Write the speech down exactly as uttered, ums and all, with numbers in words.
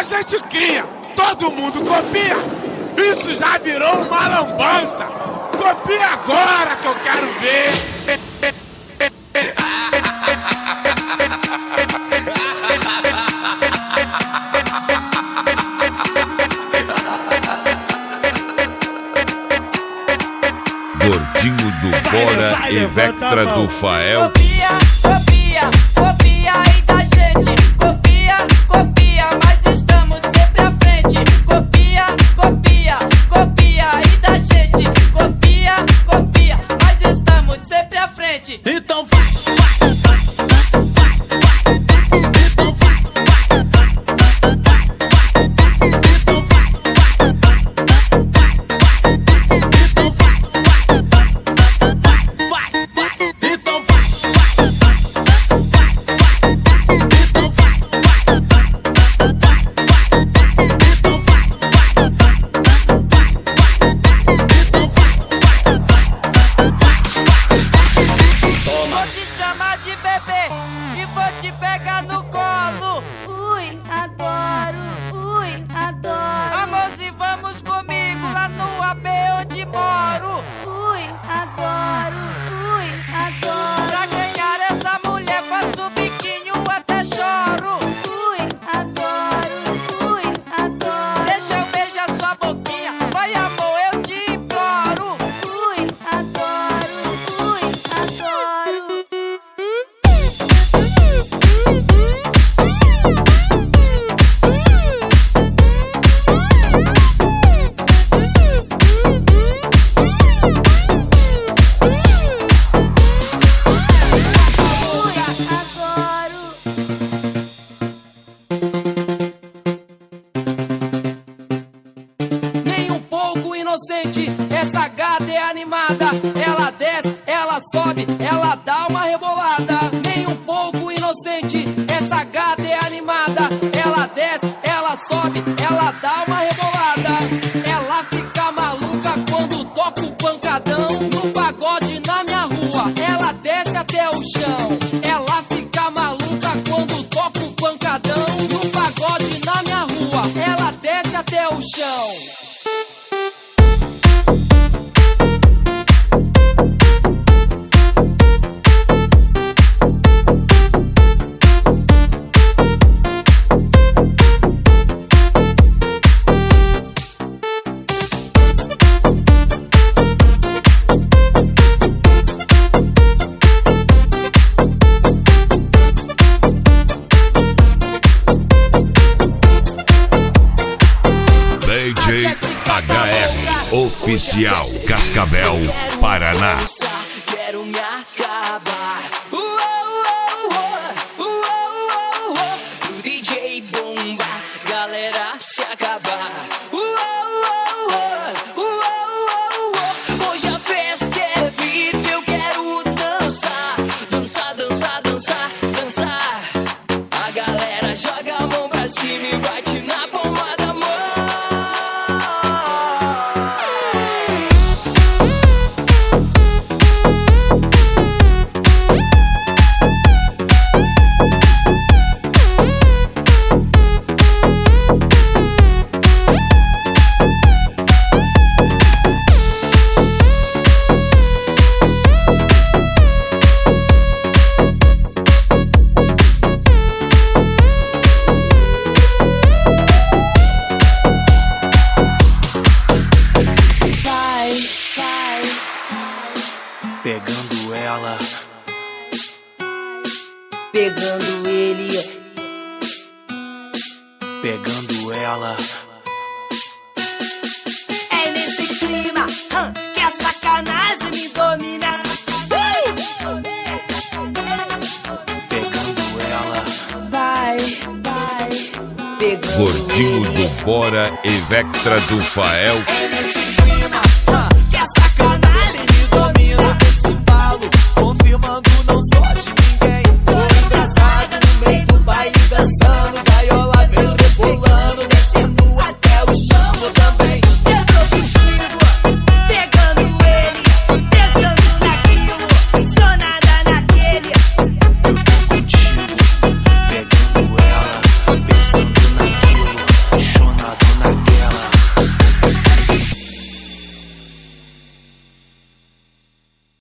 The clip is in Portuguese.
gente cria, todo mundo copia. Isso já virou uma lambança. Copia agora que eu quero ver. Gordinho do Bora e Vectra do Fael. Copia, copia, copia aí da gente. Copia, copia, mas estamos sempre à frente. Copia, copia, copia aí da gente. Copia, copia, mas estamos sempre à frente. Então vai, vai, vai, vai, vai, vai. Então vai, vai, vai, vai, vai, vai. Então vai, vai, vai, vai, vai, vai. Então vai, vai, vai, vai, vai. Então vai, vai, vai, vai, vai, vai. Então vai, vai, vai, vai, vai, vai. Então vai, vai, vai, vai, vai, vai. Vou te chamar de bebê e vou te pegar no colo. Ui, adoro, ui, adoro. Amorzinho, vamos comigo lá no A B onde moro. Ui, adoro, ui, adoro. Pra ganhar essa mulher faço biquinho até choro. Ui, adoro, ui, adoro. Deixa eu beijar sua boquinha, vai amor, eu te imploro. Ui, adoro, ui, adoro. Ui, adoro. Nem um pouco inocente, essa gata é animada. Ela desce, ela sobe, ela dá uma rebolada. Nem um pouco inocente, essa gata é animada. Ela desce, ela sobe, ela dá uma rebolada. Ela fica maluca quando toca o pancadão no pagode na minha rua. Ela desce até o chão. Ela fica maluca quando toca o pancadão no pagode na minha rua. Ela desce até o chão. D J H R Oficial Cascavel, Paraná. Quero me acabar. Uou, uou, uou, uou, uou, uou. O D J bomba, galera se acabar. Uou, uou, uou, uou, uou, uou. Hoje a festa é V I P, eu quero dançar. Dançar, dançar, dançar, dançar. A galera joga a mão pra cima e bate na palma da mão. Vai, vai. Pegando ela, Pegando ele, pegando ela, é nesse clima hum, que a sacanagem me domina. pegando ela, Vai, vai. Pegando Gordinho ele. do Bora e Vectra do Fael.